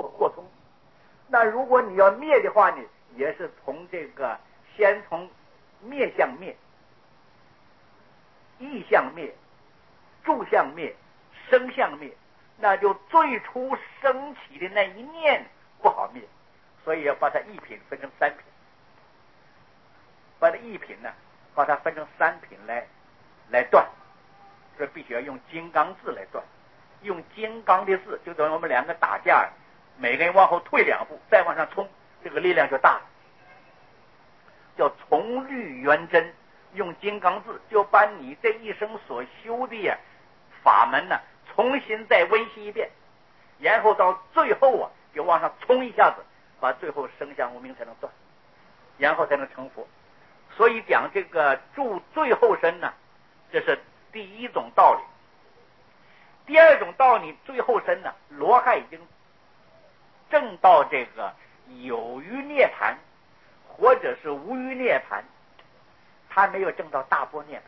过通。那如果你要灭的话呢，也是从这个先从灭相灭、意相灭、住相灭、生相灭，那就最初升起的那一念不好灭，所以要把它一品分成三品，把它一品呢，把它分成三品来断，这必须要用金刚字来断。用金刚的字，就等于我们两个打架，每个人往后退两步，再往上冲，这个力量就大了。叫从律圆真，用金刚字就把你这一生所修的法门呢，重新再温习一遍，然后到最后就往上冲一下子，把最后生相无明才能断，然后才能成佛。所以讲这个住最后身呢，这是第一种道理。第二种道理，最后身呢，罗汉已经证到这个有余涅盘或者是无余涅盘，他没有证到大波涅盘。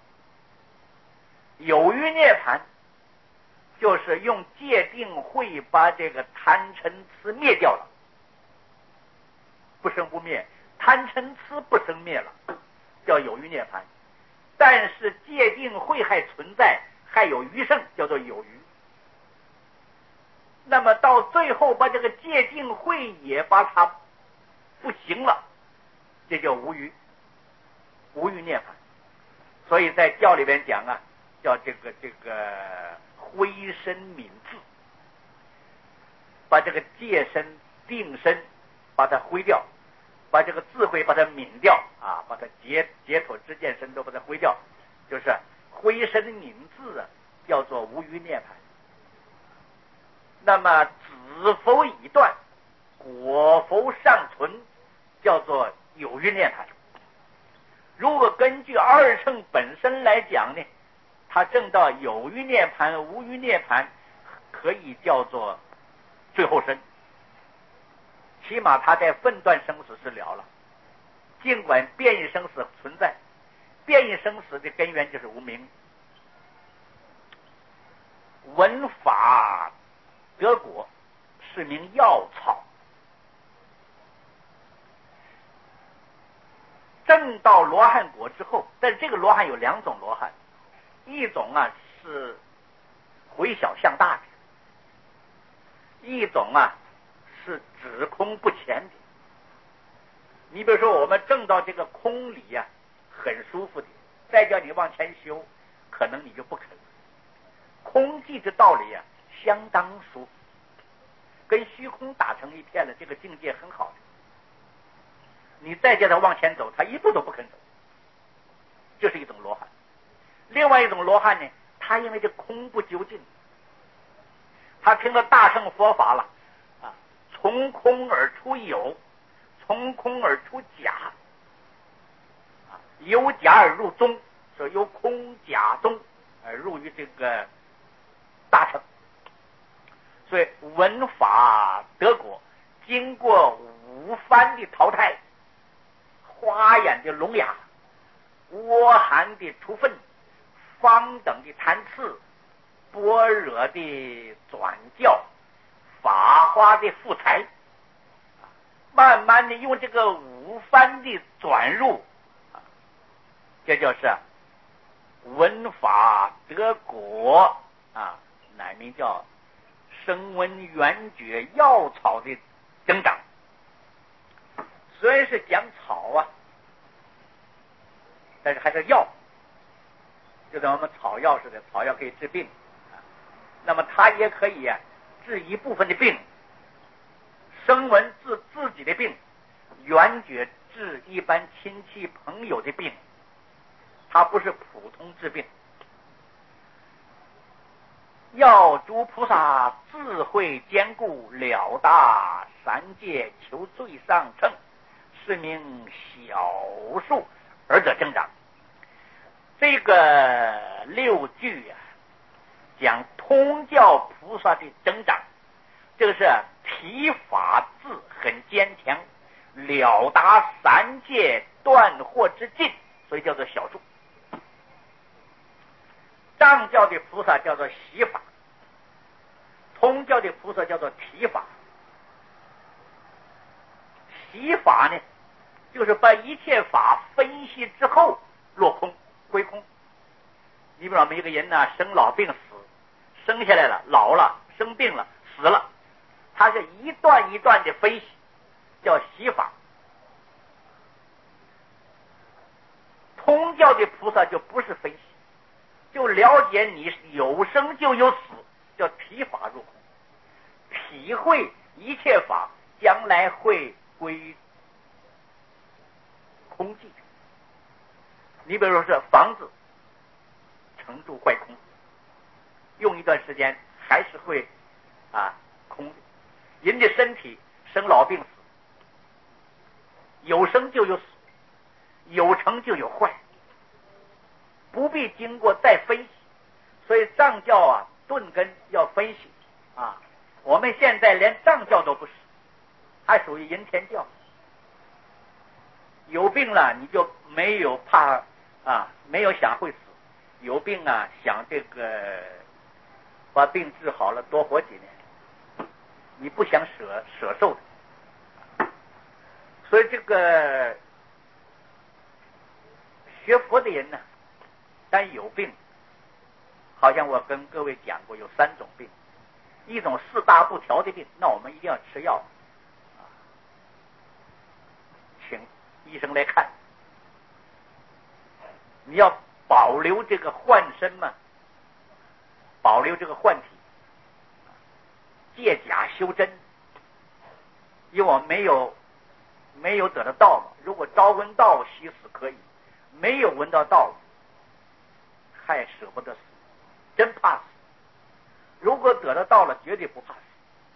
有余涅盘就是用戒定慧把这个贪嗔痴灭掉了，不生不灭，贪嗔痴不生灭了，叫有余涅盘。但是戒定慧还存在，还有余剩，叫做有余。那么到最后把这个戒定慧也把它不行了，这叫无余，无余涅槃。所以在教里边讲叫这个灰身泯智，把这个戒身定身把它灰掉，把这个智慧把它泯掉把它解脱之见身都把它灰掉，就是灰身泯智叫做无余涅槃。那么子否已断，果否尚存，叫做有余涅槃。如果根据二乘本身来讲呢，他证到有余涅槃、无余涅槃，可以叫做最后身，起码他在分段生死是了了。尽管变异生死存在，变异生死的根源就是无明。闻法得果是名药草，证到罗汉果之后，但是这个罗汉有两种罗汉，一种是回小向大的，一种是止空不前的。你比如说我们证到这个空理很舒服的，再叫你往前修，可能你就不肯。空寂之道理相当舒服，跟虚空打成一片了，这个境界很好的。你再叫他往前走，他一步都不肯走，这是一种罗汉。另外一种罗汉呢，他因为这空不究竟，他听了大乘佛法了从空而出有，从空而出假由假而入中，说由空假中而入于这个大乘。所以闻法得果，经过五番的淘汰，花眼的聋哑，窝含的出分，方等的参差，般若的转教，法华的复材，慢慢的用这个五番的转入，这就是闻法得果乃名叫声闻缘觉药草的增长。虽然是讲草但是还是药，就像我们草药似的，草药可以治病那么它也可以治一部分的病，声闻治自己的病，缘觉治一般亲戚朋友的病，它不是普通治病。要诸菩萨智慧坚固，了达三界，求最上乘，是名小数而得增长。这个六句讲通教菩萨的增长，这个是体法字很坚强，了达三界，断惑之尽，所以叫做小数。藏教的菩萨叫做习法，通教的菩萨叫做体法， 习法呢，就是把一切法分析之后落空归空。你比如说我们一个人呢，生老病死，生下来了，老了，生病了，死了，他是一段一段的分析，叫习法。通教的菩萨就不是分析，就了解你有生就有死，叫体法入空，体会一切法将来会归空寂。你比如说是房子成住坏空，用一段时间还是会空的。人的身体生老病死，有生就有死，有成就有坏，不必经过再分析。所以藏教顿根要分析我们现在连藏教都不是，还属于阴天教。有病了你就没有怕没有想会死，有病想这个把病治好了多活几年，你不想舍受的。所以这个学佛的人呢，但有病，好像我跟各位讲过，有3种病。一种4大不调的病，那我们一定要吃药请医生来看。你要保留这个幻身嘛，保留这个幻体，借假修真。因为我没有得到道嘛，如果朝闻道夕死可以，没有闻到道，太舍不得死，真怕死。如果得到道了，绝对不怕死。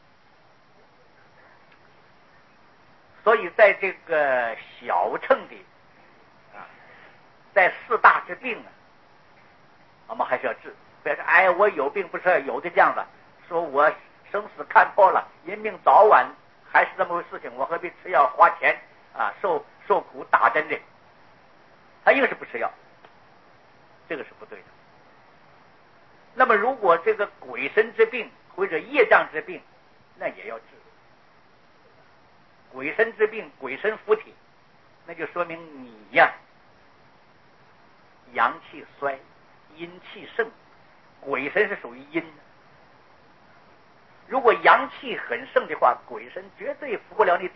所以在这个小乘的在4大之病我们还是要治。别说我有病不是有的这样子，说我生死看破了，人命早晚还是这么回事情，我何必吃药花钱受苦打针的？他硬是不吃药，这个是不对的。那么如果这个鬼神之病或者业障之病，那也要治。鬼神之病，鬼神附体，那就说明你阳气衰，阴气盛。鬼神是属于阴的，如果阳气很盛的话，鬼神绝对服不了你体。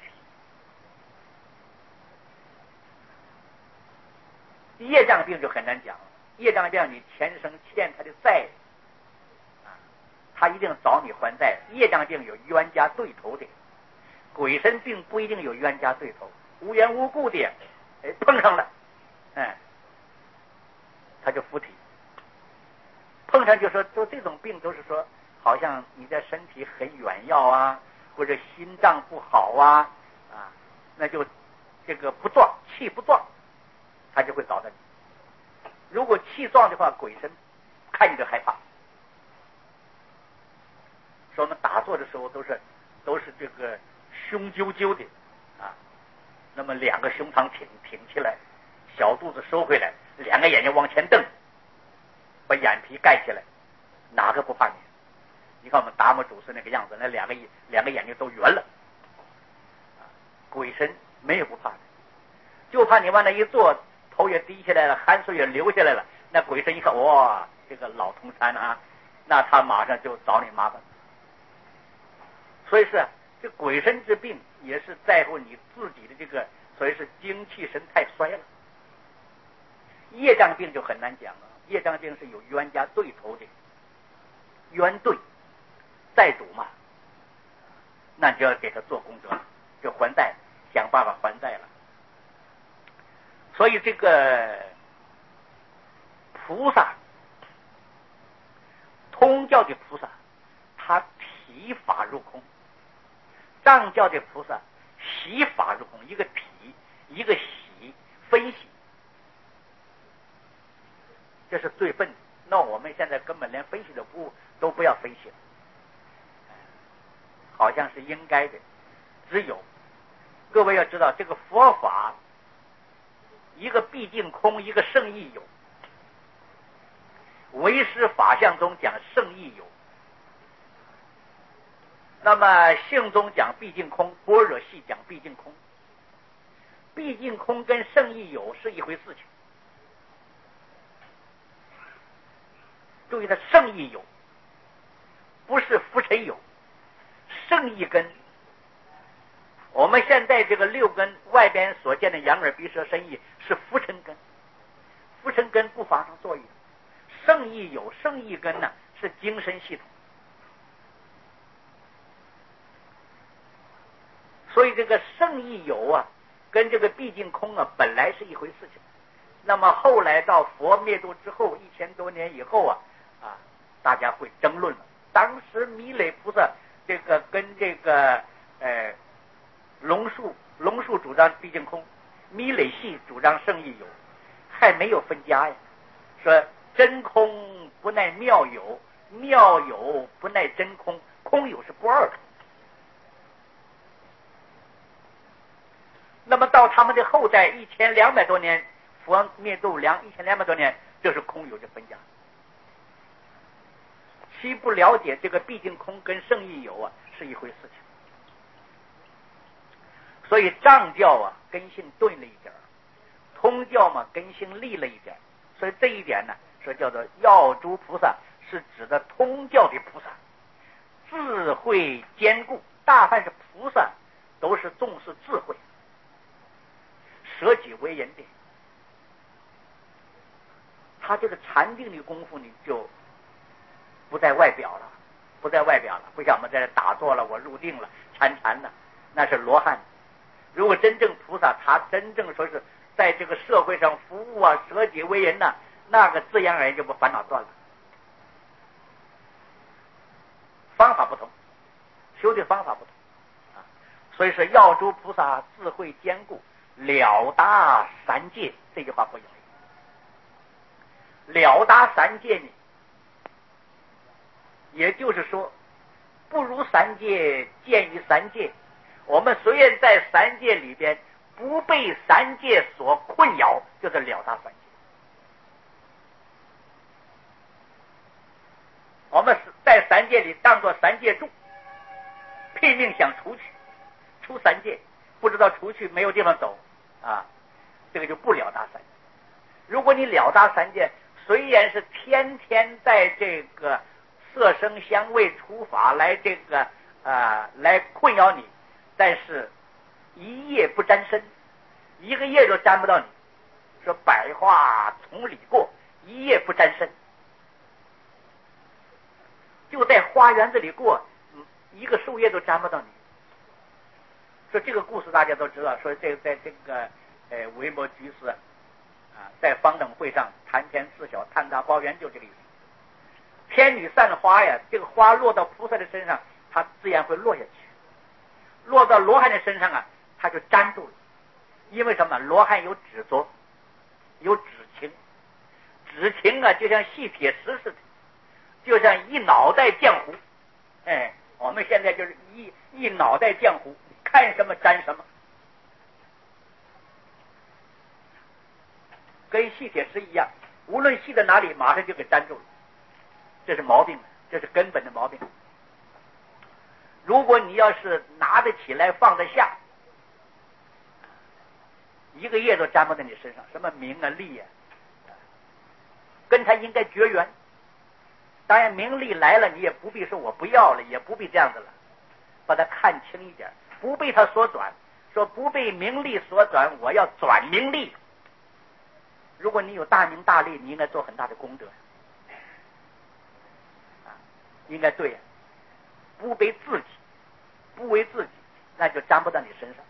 业障病就很难讲了，业障病你前生欠他的债他一定找你还债。业障病有冤家对头的，鬼神病不一定有冤家对头，无缘无故的碰上了他就附体。碰上就说就这种病都是说好像你的身体很远要或者心脏不好那就这个不壮，气不壮，他就会找到你。如果气壮的话，鬼神看你就害怕。说我们打坐的时候都是这个胸揪揪的那么2个胸膛挺起来，小肚子收回来，2个眼睛往前瞪，把眼皮盖起来，哪个不怕你？你看我们达摩祖师那个样子，那两个眼睛都圆了鬼神没有不怕的，就怕你往那一坐，头也低下来了，汗水也流下来了，那鬼神一看，哇，这个老同参那他马上就找你麻烦。所以是这鬼神之病也是在乎你自己的这个，所以是精气神太衰了。业障病就很难讲了，业障病是有冤家对头的，冤对债主嘛，那就要给他做功德，就还债，想办法还债了。所以这个菩萨，通教的菩萨，他体法入空；藏教的菩萨习法入空，一个体，一个习，分析，这是最笨的。那我们现在根本连分析都不要分析了，好像是应该的。只有各位要知道，这个佛法一个毕竟空，一个圣义有。唯识法相中讲圣义有，那么性中讲毕竟空，般若系讲毕竟空。 毕竟空跟圣意有是一回事情。注意，它圣意有，不是浮尘有。圣意根，我们现在这个六根外边所见的眼耳鼻舌身意是浮尘根，浮尘根不发生作用。圣意有，圣意根呢是精神系统。所以这个圣意有啊，跟这个毕竟空啊，本来是一回事情。那么后来到佛灭度之后1000多年以后啊，大家会争论了。当时弥勒菩萨这个跟这个龙树主张毕竟空，弥勒系主张圣意有，还没有分家呀。说真空不耐妙有，妙有不耐真空，空有是不二的。那么到他们的后代1200多年，佛灭度1200多年，就是空有的分家。其不了解这个毕竟空跟圣意有啊是一回事情。所以藏教啊根性钝了一点，通教嘛根性利了一点。所以这一点呢，说叫做药诸菩萨是指的通教的菩萨，智慧坚固。大凡是菩萨都是重视智慧，舍己为人的。他这个禅定的功夫呢，就不在外表了，不像我们在这打坐了，我入定了，禅了，那是罗汉。如果真正菩萨，他真正说是在这个社会上服务啊，舍己为人呐，那个自然而然就不烦恼断了。方法不同，修的方法不同啊。所以说药诸菩萨智慧坚固，了达三界，这句话不容易。了达三界呢，也就是说不如三界，见于三界。我们虽然在三界里边不被三界所困扰，就是了达三界。我们在三界里当作三界住，拼命想出三界，不知道出去没有地方走啊，这个就不了达三界。如果你了达三界，虽然是天天在这个色声香味触法来这个来困扰你，但是一夜不沾身，一个夜都沾不到你。说百花丛里过，一夜不沾身，就在花园子里过，一个树叶都沾不到你。说这个故事大家都知道，说这在这个维摩居士在方等会上谈天四小，探大报缘，就这个意思。天女散花呀，这个花落到菩萨的身上，它自然会落下去；落到罗汉的身上啊，它就粘住了。因为什么？罗汉有执着，有执情，执情啊，就像细铁石似的，就像一脑袋浆糊。我们现在就是一脑袋浆糊，看什么沾什么，跟细铁石一样，无论细到哪里，马上就给粘住了。这是毛病，这是根本的毛病。如果你要是拿得起来放得下，一个叶都沾不在你身上，什么名啊利啊，跟他应该绝缘。当然名利来了，你也不必说我不要了，也不必这样子了，把它看清一点，不被他所转。说不被名利所转，我要转名利。如果你有大名大利，你应该做很大的功德应该对不为自己，不为自己，那就沾不到你身上。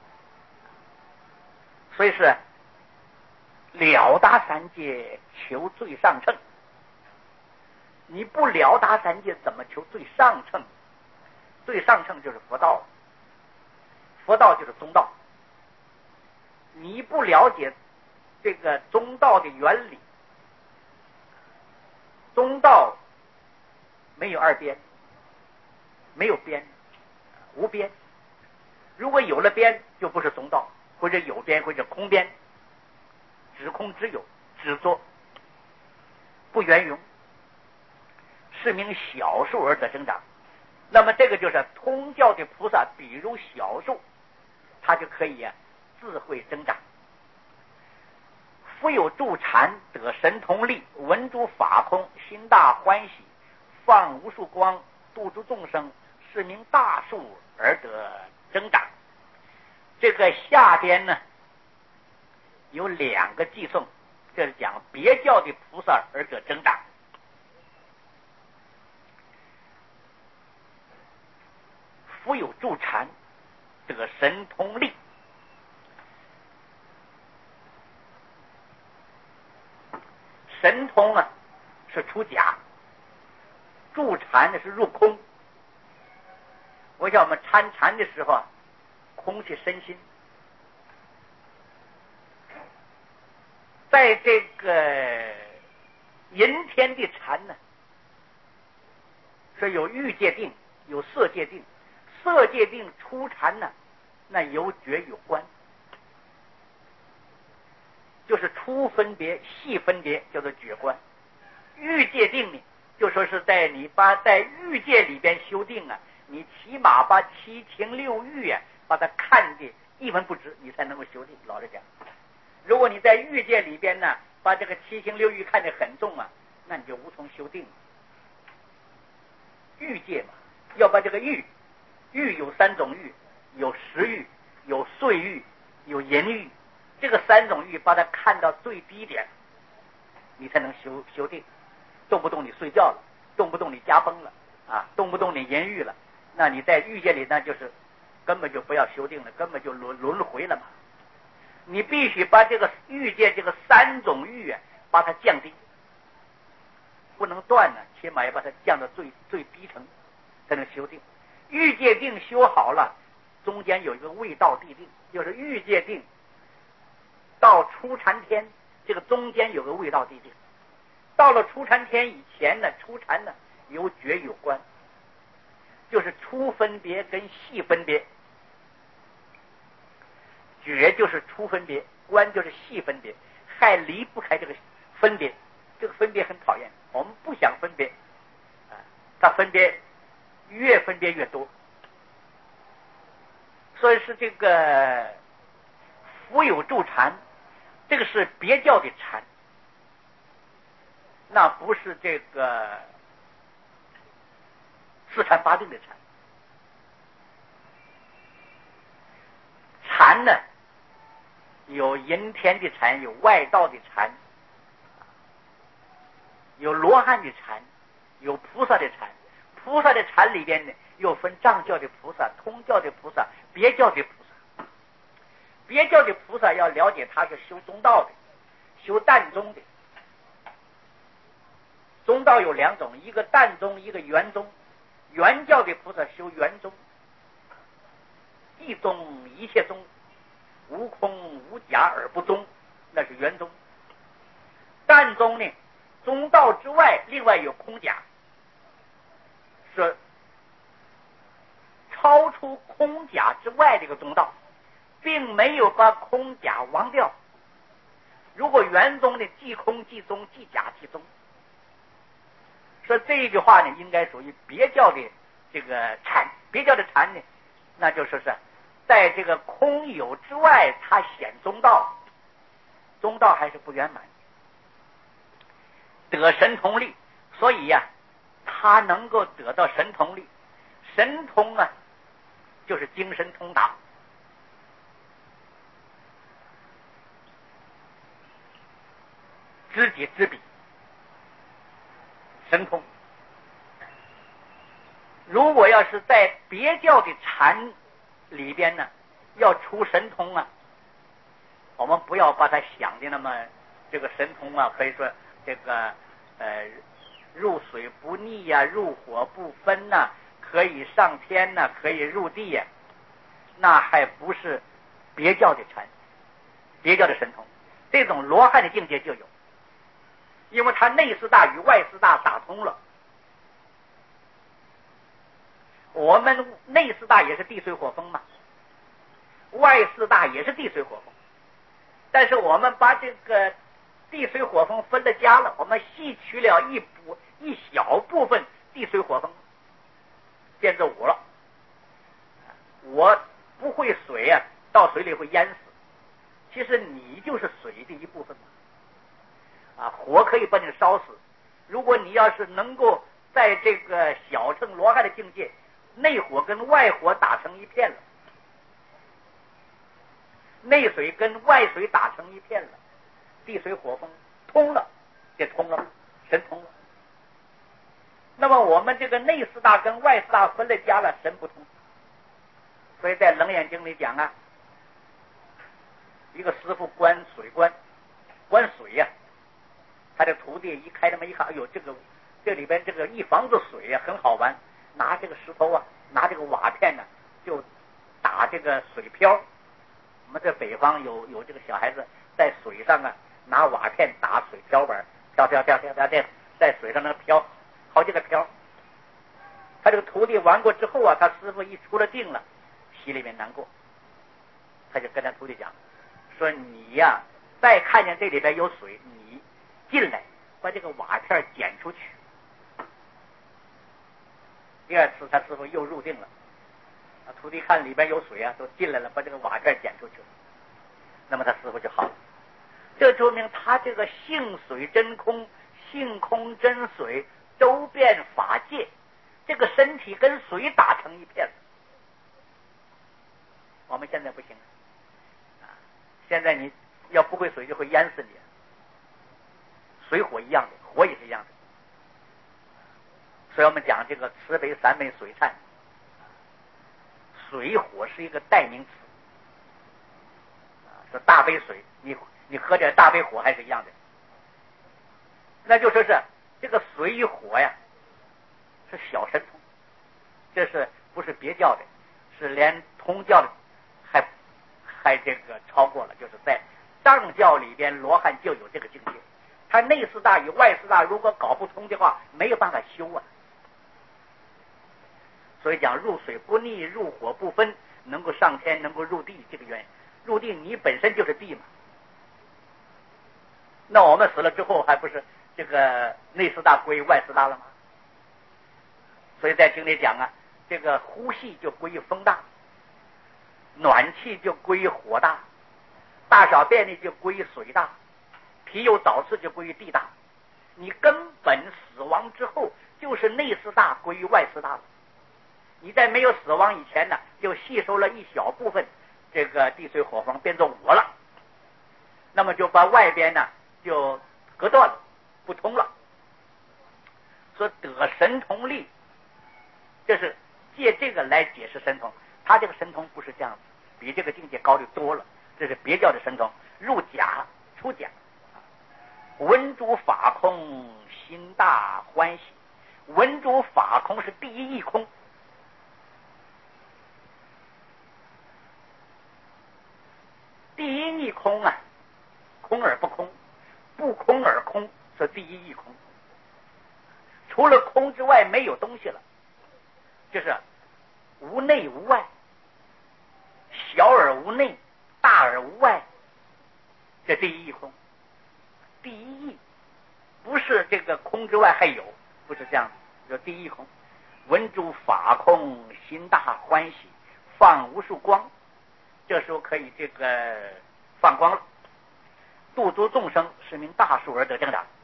所以是了达三界，求最上乘。你不了达三界，怎么求最上乘？最上乘就是佛道，佛道就是中道。你不了解这个中道的原理，中道没有二边，没有边，无边。如果有了边，就不是中道，或者有边，或者空边，只空只有，只作，不圆融，是名小数而得生长。那么这个就是通教的菩萨，比如小数，他就可以智慧增长。 夫有助禅，得神通力，闻诸法空，心大欢喜，放无数光，度诸众生，是名大树而得增长。这个下边呢有2个寄颂，这是讲别教的菩萨而得增长。夫有助禅，得神通力。神通啊是出假，助禅呢是入空。我想我们参禅的时候啊，空气身心，在这个阴天的禅呢，是有欲界定，有色界定。色界定出禅呢，那有觉有观，就是初分别、细分别，叫做觉观。欲界定呢，就说是在你在欲界里边修定啊，你起码把七情六欲啊，把它看得一文不值，你才能够修定。老实讲，如果你在欲界里边呢，把这个七情六欲看得很重啊，那你就无从修定了。欲界嘛，要把这个欲有3种欲，有食欲，有睡欲，有淫欲。这个3种欲把它看到最低点，你才能修定。动不动你睡觉了，动不动你家崩了啊，动不动你淫欲了，那你在欲界里那就是根本就不要修定了，根本就轮回了嘛。你必须把这个欲界这个3种欲啊，把它降低，不能断呢，起码要把它降到最低层，才能修定。欲界定修好了，中间有一个未到地定，就是欲界定到初禅天，这个中间有个未到地定。到了初禅天以前呢，初禅呢有觉有观，就是初分别跟细分别。觉就是初分别，观就是细分别，还离不开这个分别。这个分别很讨厌，我们不想分别啊，它分别越分别越多。所以是这个夫有助禅，这个是别教的禅，那不是这个四禅八定的禅。禅呢有阴天的禅，有外道的禅，有罗汉的禅，有菩萨的禅。菩萨的禅里边呢，又分藏教的菩萨、通教的菩萨、别教的菩萨。别教的菩萨要了解，他是修中道的，修淡宗的。中道有2种，一个淡宗，一个圆宗。圆教的菩萨修圆宗，一宗一切宗，无空无假而不宗，那是圆宗。淡宗呢，中道之外另外有空假，是超出空假之外的一个中道，并没有把空假忘掉。如果圆宗呢，即空即宗，即假即宗。说这一句话呢，应该属于别教的这个禅。别教的禅呢，那就说是在这个空有之外，他显中道，中道还是不圆满，得神通力。所以呀，他能够得到神通力。神通啊，就是精神通达。知己知彼，神通。如果要是在别教的禅里边呢，要出神通啊，我们不要把它想的那么这个神通啊，可以说这个入水不腻呀、入火不分呐、可以上天呐、可以入地呀、那还不是别教的禅，别教的神通。这种罗汉的境界就有，因为他内四大与外四大打通了。我们内四大也是地水火风嘛，外四大也是地水火风，但是我们把这个地水火风分了家了，我们细取了一小部分地水火风，变作我了。我不会水啊，到水里会淹死。其实你就是水的一部分嘛， 火可以把你烧死。如果你要是能够在这个小乘罗汉的境界，内火跟外火打成一片了，内水跟外水打成一片了，地水火风通了，就通了，神通了。那么我们这个内四大跟外四大分了家了，神不通。所以在《楞严经》里讲啊，一个师傅观水观水呀，他的徒弟一开这么一看，哎呦，这里边这个一房子水呀，很好玩，拿这个石头啊，拿这个瓦片呢，就打这个水漂。我们在北方有这个小孩子在水上啊，拿瓦片打水漂板，漂，在水上能漂好几个漂。他这个徒弟玩过之后啊，他师傅一出了定了，心里面难过，他就跟他徒弟讲说：“你呀，再看见这里边有水，你进来把这个瓦片捡出去。”第二次他师傅又入定了，徒弟看里边有水啊，都进来了，把这个瓦片捡出去了。那么他师傅就好了。这说明他这个性水真空，性空真水，周遍法界，这个身体跟水打成一片了。我们现在不行现在你要不会水就会淹死你，水火一样的，火也是一样的。所以我们讲这个慈悲三昧水忏，水火是一个代名词说大杯水，你喝点大杯火还是一样的。那就说是这个水与火呀，是小神通，这是不是别教的，是连通教的还这个超过了，就是在藏教里边罗汉就有这个境界。他内四大与外四大如果搞不通的话，没有办法修啊。所以讲入水不腻，入火不分，能够上天，能够入地，这个原因入地你本身就是地嘛。那我们死了之后还不是这个内四大归外四大了吗？所以在经里讲啊，这个呼吸就归于风大，暖气就归于火大，大小便呢就归于水大，皮有早刺就归于地大。你根本死亡之后就是内四大归于外四大了。你在没有死亡以前呢，就吸收了一小部分这个地水火风，变作我了，那么就把外边呢就隔断了，不通了。说得神通力，这是借这个来解释神通。他这个神通不是这样子，比这个境界高的多了，这是别教的神通，入假出假。闻诸法空，心大欢喜。闻诸法空是第一义空，第一义空啊，空而不空，不空而空，是第一义空。除了空之外没有东西了，就是无内无外，小而无内，大而无外，这第一义空。第一义不是这个空之外还有，不是这样子，叫第一义空。闻诸法空，心大欢喜，放无数光，这时候可以这个放光了，度诸众生，是名大树而得正长。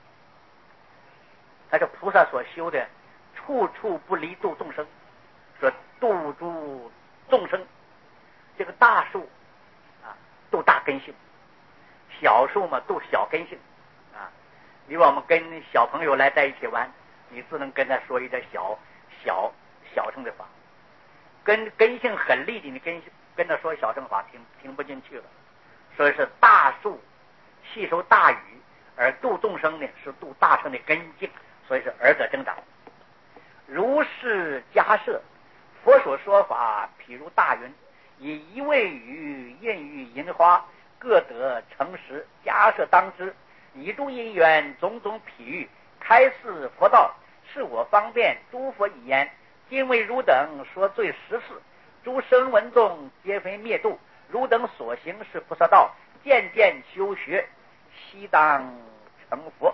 他是菩萨所修的，处处不离度众生，说度诸众生。这个大树度大根性，小树嘛度小根性你把我们跟小朋友来在一起玩，你只能跟他说一点小乘的法，跟根性很利的，你跟他说小乘法听不进去了。所以是大树吸收大雨，而度众生呢是度大乘的根性，所以是而得增长。如是迦设，佛所说法，譬如大云，以一味雨印于银花，各得诚实，迦设当知。以诸因缘，种种譬喻，开示佛道，是我方便诸佛以言。今为汝等说最实事，诸声闻众皆非灭度，汝等所行是菩萨道，渐渐修学，悉当成佛。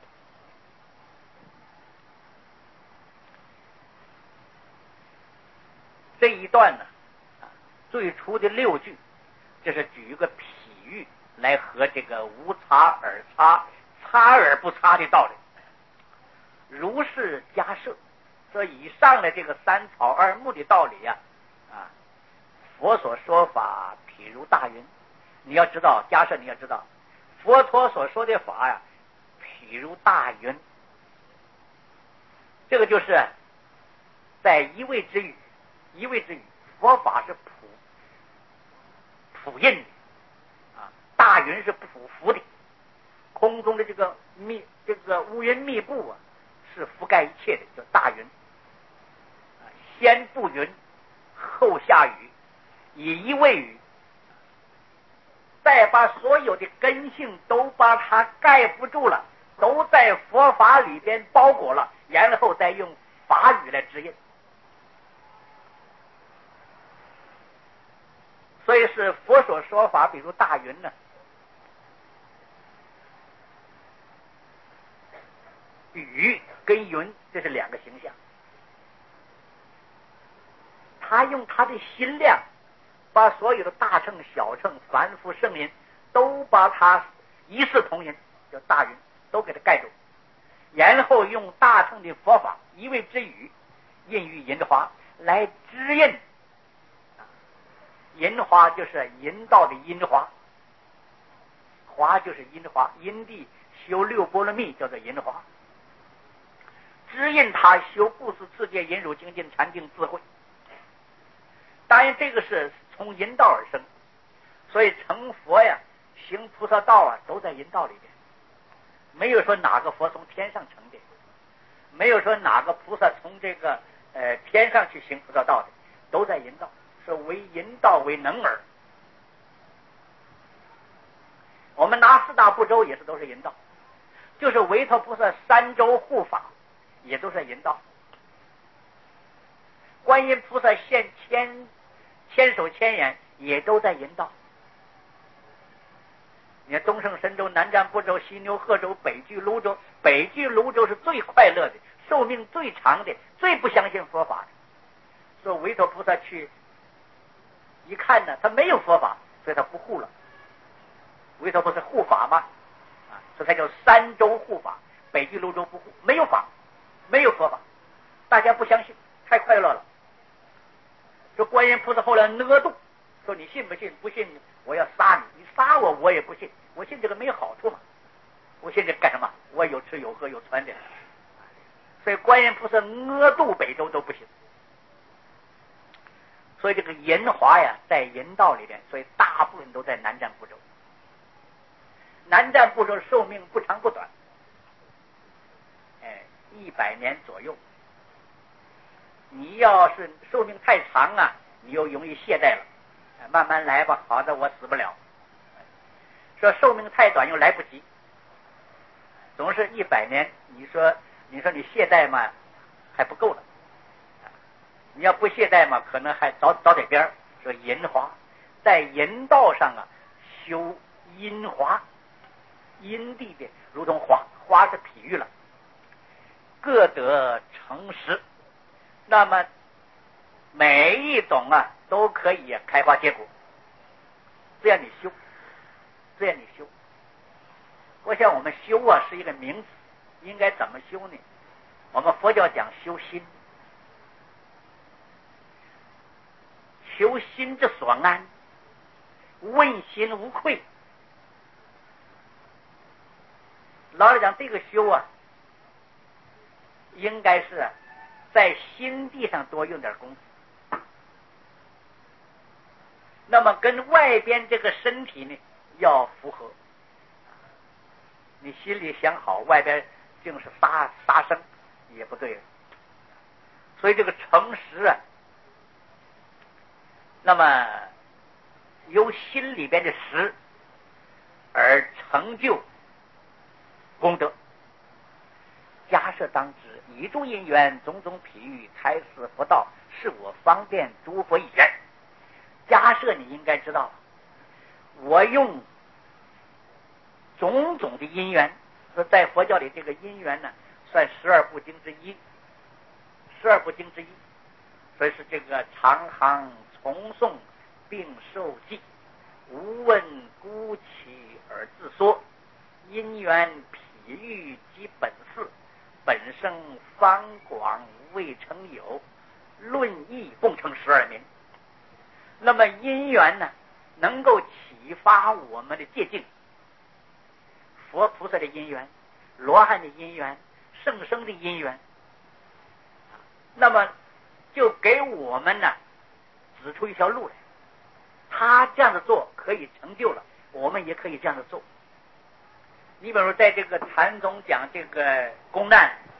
这一段呢，最初的6句，这是举一个譬喻来和这个无差、耳差、 擦而不擦的道理。如是假设，说以上的这个三草二木的道理呀，佛所说法譬如大云。你要知道，假设你要知道，佛陀所说的法呀，譬如大云。这个就是在一味之语，一味之语，佛法是普印的大云是普浮的，空中的这个乌云密布是覆盖一切的，叫大云。先布云，后下雨，以一味雨，再把所有的根性都把它盖覆住了，都在佛法里边包裹了，然后再用法语来指引。所以是佛所说法，比如大云呢，雨跟云这是两个形象。他用他的心量，把所有的大乘、小乘、凡夫、圣人，都把它一视同仁，叫大云，都给它盖住。然后用大乘的佛法，一味之语，印于银花来指引。银花就是银道的银花，花就是银花，因地修六波罗蜜叫做银花，指引他修不思次界引入精进禅定智慧。当然这个是从引道而生，所以成佛呀行菩萨道都在引道里边，没有说哪个佛从天上成的，没有说哪个菩萨从这个天上去行菩萨道的，都在引道，是为引道为能耳。我们拿四大部洲也是都是引道，就是维陀菩萨三洲护法也都是引道，观音菩萨现千手千眼也都在引导。你看东胜神州、南瞻部洲、西牛贺洲、北俱泸州，北俱泸州是最快乐的，寿命最长的，最不相信佛法的。说维陀菩萨去一看呢，他没有佛法，所以他不护了。维陀菩萨护法嘛，所以他叫三洲护法。北俱泸州不护，没有法，没有佛法，大家不相信，太快乐了。说观音菩萨后来勒度，说你信不信？不信我要杀你，你杀我我也不信，我信这个没好处嘛，我信这个干什么？我有吃有喝有穿的。所以观音菩萨阿度北洲都不行。所以这个银华呀在银道里边，所以大部分都在南瞻部洲。南瞻部洲寿命不长不短，100年左右。你要是寿命太长你又容易懈怠了，慢慢来吧，好的我死不了。说寿命太短又来不及，总是100年，你说你懈怠嘛还不够了，你要不懈怠嘛可能还早点边。说银华在银道上修阴华，阴地的如同花是比喻了，各得成实。那么每一种都可以开花结果，这样你修，这样你修。我想我们修是一个名词，应该怎么修呢？我们佛教讲修心，求心之所安，问心无愧。老实讲，这个修应该是在心地上多用点功夫，那么跟外边这个身体呢要符合。你心里想好，外边竟是杀生也不对了。所以这个诚实那么由心里边的实而成就功德。假设当知以诸因缘种种譬喻开示佛道，是我方便诸佛一人。假设你应该知道，我用种种的因缘，说在佛教里这个因缘算12部经之一，12部经之一，所以是这个长行重诵并受记，无问孤起而自说，因缘欲即本事，本生方广未成有，论义共成12名。那么因缘呢，能够启发我们的戒境，佛菩萨的因缘，罗汉的因缘，圣僧的因缘，那么就给我们呢指出一条路来。他这样子做可以成就了，我们也可以这样子做。你比如在这个禅宗讲这个公难